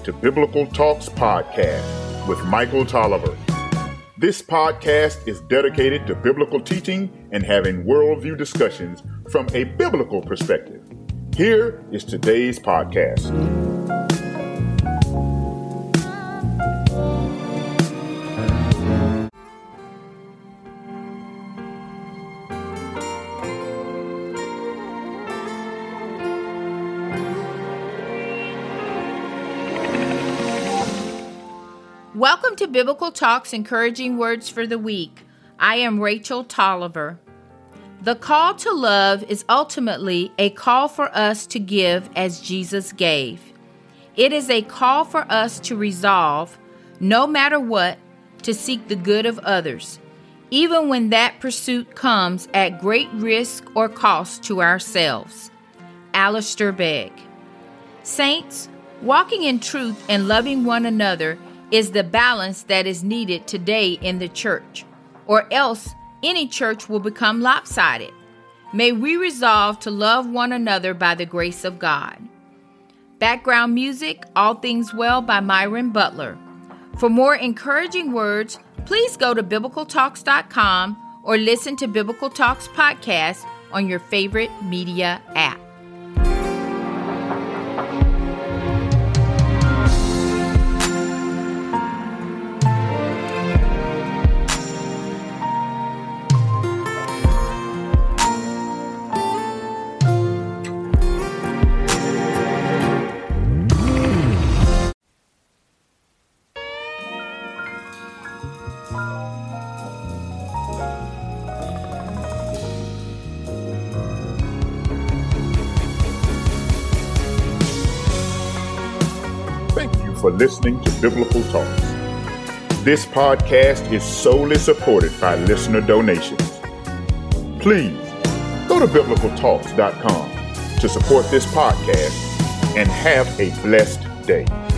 to Biblical Talks Podcast with Michael Tolliver. This podcast is dedicated to biblical teaching and having worldview discussions from a biblical perspective. Here is today's podcast. Welcome to Biblical Talks, Encouraging Words for the Week. I am Rachel Tolliver. The call to love is ultimately a call for us to give as Jesus gave. It is a call for us to resolve, no matter what, to seek the good of others, even when that pursuit comes at great risk or cost to ourselves. Alistair Begg. Saints, walking in truth and loving one another is the balance that is needed today in the church, or else any church will become lopsided. May we resolve to love one another by the grace of God. Background music, All Things Well by Myron Butler. For more encouraging words, please go to biblicaltalks.com or listen to Biblical Talks Podcast on your favorite media app. For listening to Biblical Talks. This podcast is solely supported by listener donations. Please go to biblicaltalks.com to support this podcast and have a blessed day.